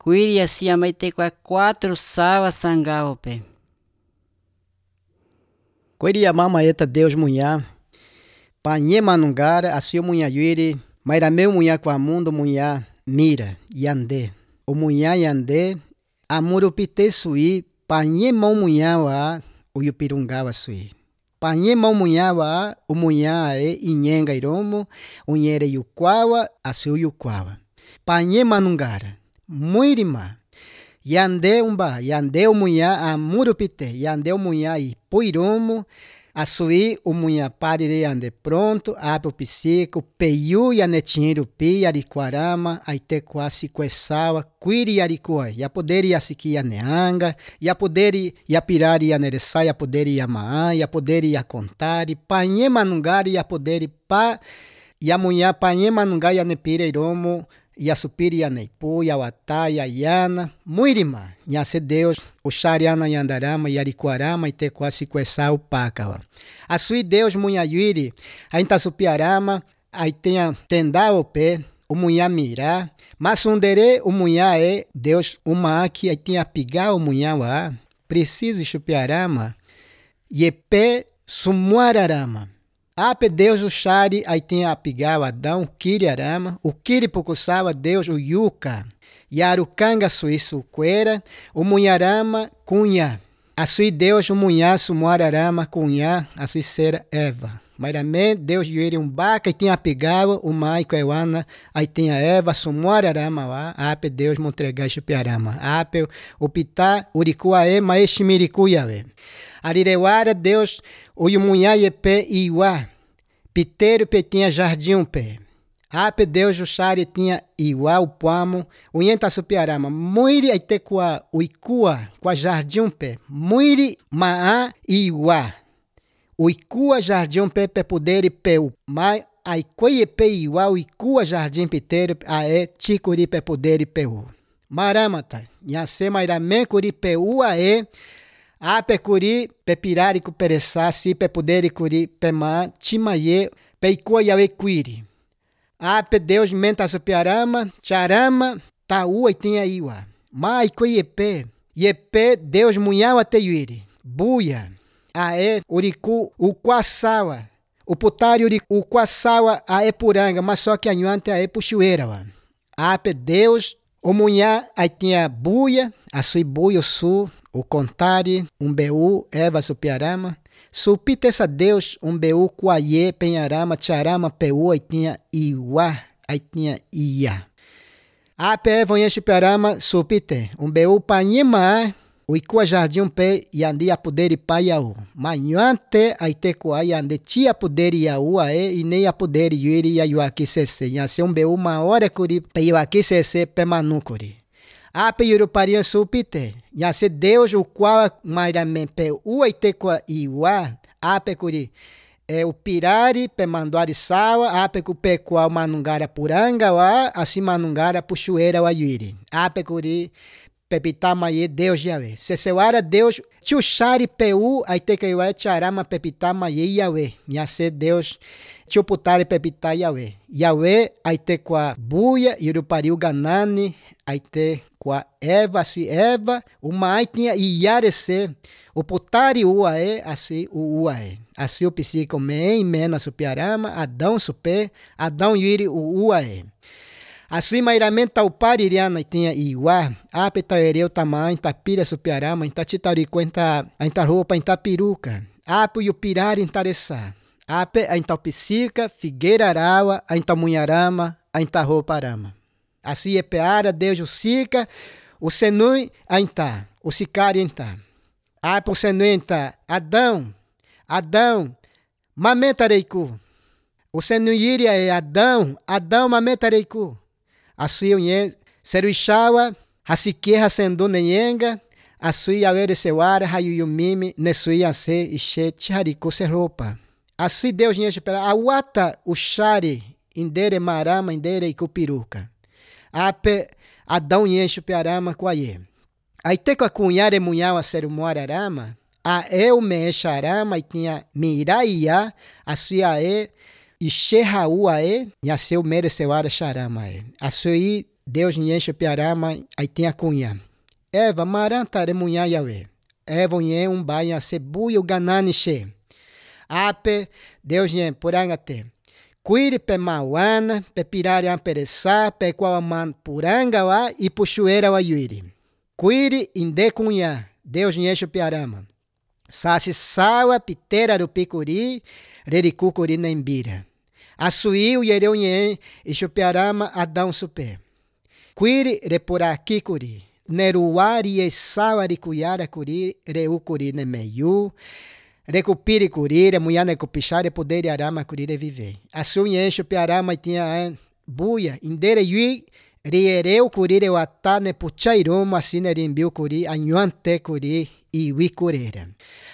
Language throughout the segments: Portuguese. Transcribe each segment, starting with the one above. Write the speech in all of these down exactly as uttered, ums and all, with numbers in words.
Cuiri assim a mãe tem quatro sawa sangao pe. Cuiri a mama eta Deus munha. Panhe manungara assim o munha yuiri. Maira meu munha com a mundo munha mira yande. O munha yande amurupite sui panhe mão munha wa o yupirungawa sui. Panhe mão munha wa o munha e inyenga iromo unhere yukwawa assim o yukwawa. Panhe manungara muirima yande umba yande o munha amurupite yande o munha e poiromo Asui o munha parire ande pronto, abre o psico, peiu e anetinheiro pi, ariquarama, aite quasi quesawa, quiri aricua, ya poderi asiki aneanga, ya poderi ya pirari ya neresa, ya poderi ya maa, ya poderi ya contari, panhe manungari ya poderi pa, ya munha panhe manungari ya nepire iromo, ya supiri ya neipu, ya wata, ya yana, muirima, nhase Deus, o xariana yandarama, yariquarama, ite quasi quesau pacawa. Asui Deus munha yuiri, a intasupiarama, aí tenha tendar o pé, o munha mirá, mas undere o munha é Deus uma aqui, aí tenha pigar o munha wa, preciso chupiarama, yepe sumuararama. Ape Deus o Xari, aí tem a pigar o Adão, o Kiri Arama, o Kiri Pucusawa, Deus o Yuka, Yarukanga Suíço Quera, o Munharama Cunha, Asui Deus o Munhá, Sumuararama Cunha, assim será Eva. Mairame, Deus Yuiri um Baca, aí tem a pigar o Maico Ewana, aí tem a Eva, Sumuararama lá, Ape Deus Montregai Chupiarama, Ape o Pitá, Urikuae, Maeshimiricuiawe. Arirewara, Deus, o Yumunha Yepe Iwa, Piteiro Petinha Jardim Pé. Ape Deus o Xari tinha Iwa, o Puamo, o Yenta Supiarama, Muiri Aitekua, o Ikua, com a Jardim Pé, Muiri Maa Iwa, o Ikua Jardim Pé, Pé Poder e Peu, Mai Aikoi Epe Iwa, o Ikua Jardim Piteiro, Ae, Ticuri Pé Poder e Peu. Maramata, Nhase Mairame Curi Peu, Ae, Ape curi, pepirari cu pereçaci, pepuderi curi, pema, timaye, peicua yawe quiri. Ape Deus menta supiarama, charama, taua e tinha iwa. Mai yepe, yepe Deus munhawa te yuiri. Buia, ae, uriku, o quaçawa. O putari uriku, o quaçawa, ae puranga, mas só que a nhuante ae puxueira. Ape Deus, o munhá, aí tinha buia, a sui buia o sul, o contari, um beu, Eva supiarama, supite essa Deus, um beu, quaie, penharama, tcharama, peu, aí tinha iwa, aí tinha ia. Ape Eva, onhe supiarama, supite, um beu, panhima, o ikua jardim pe, yandi a poder e paiau. Manhuante, aí te coa, yandi tia poder e iau, ae, e nem a poder e yuiri, iau aqui sese, yase um beu, uma hora curi, pe aqui sese, pe manukuri. Ape yuruparian supite, nhase Deus o qual mairamen pe uaitequa iwa, ape curi, é o pirari pe manduari sawa, ape cu pe qual manungara puranga wa, assim manungara puxueira wa yuiri. Ape curi, pepitamaye Deus Yahweh. Sesewara Deus, chuchari peu, aiteca iwa charama pepitamaye Yahweh. Nhase Deus, chuputari pepita Yahweh. Yahweh, aitequa buia, yurupariu ganani, aite qua Eva, assim Eva, uma ai tinha iarece, o putari uae, assim o uae. Assim o psico men, mena supiarama, Adão supe, Adão yuri o uae. Assim mairamenta o paririana tinha iwa, apeta ereu tamanho, tapira supiarama, enta titarico, enta, enta roupa, enta peruca, apo e o pirari entaressa. Ape a enta psica, figueira arawa, a enta munharama, a enta roupa arama. Assim é peara, Deus o sica, o senui a enta, o sicari enta. Ape o senui enta, Adão, Adão, mamentareiku. O senui iria é Adão, Adão mamentareiku. Assim o seruixawa, hasique hasendo nenhenga, assim a vere sewara, hayuyumimi, nesui ase, ishe, tchariku se roupa. Assim Deus nye espera, awata o xari, indere marama, indere ikupiruca. Ape Adão yencho piarama quaie. Aí te com a cunhare munhau a ser moararama, a eu me charama e tinha miraia, a sua e e xerraú a e, e a seu mereceuara charama e. A sui Deus enche o piarama, aí tem a cunha. Eva, marantare munha Yahweh. Eva nye um banha sebuia o gananiche. Ape, Deus nye purangate. Cuire pe mauana, pe pirare amperessá, pe quaman puranga wa e puxueira wa yuiri. Cuire inde cunha. Deus enche o piarama. Sasi sawa pitera do picuri, rericucuri na embira. Açuí o yereu nye, e chupiarama adão super. Cuire repuraqui curi. Neruari e sawari cuyara curi, reu curi ne meio. Recupire curi, mulher necupichare poder arama curi viver. Açu nye chupiarama tinha buia, indere yui, riereu curi reu atá ne puchairomo, assim ne rimbiu curi, anhuante curi, e ui curera.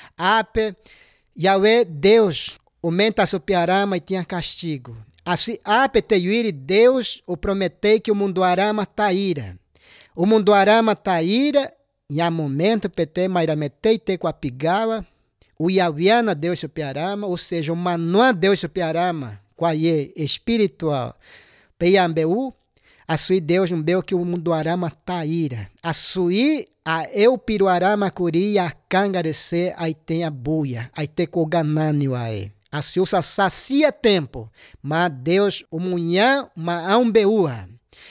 Ape, Yahweh, Deus, aumenta a supiarama e tinha castigo. Assim, ape te yuiri, Deus, o prometei que o mundo arama taíra. O mundo arama taíra, e a momento pete mairametei te com a pigawa, o Yaviana Deus supiarama, ou seja, o Manoá Deus supiarama, quaie espiritual, peiambeu, açui Deus um beu que o mundo arama taíra. Açui a eu piruarama curi a cangarece, aí tem a buia, aí tem o ganânio aí. Açui usa sacia tempo, mas Deus o munhã, ma ambeua.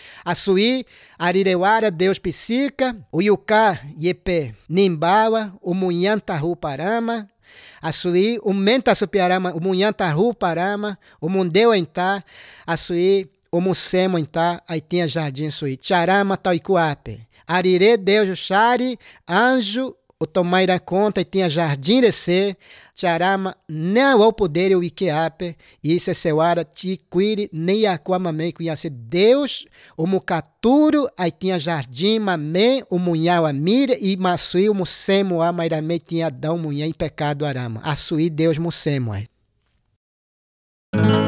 Açui arireuara Deus psica, o yucá yepe nimbawa, o munhã tahu parama. Açui o menta supiarama, o munhã tahu parama, o mundeu entá, açui o mucemo entá, aí tem a jardim sui. Charama tauicuape. Arire Deus o chari, anjo, o tomaira conta e tinha jardim de ser, charama, não ao poder o ikeape, e se seuara ti cuire, nem aquamamei conhece Deus, o mucaturo, aí tinha jardim, mamei, o munhau amira, e masui o mucemo a mairamei tinha dão munhã em pecado arama. Açui Deus mucemo aí.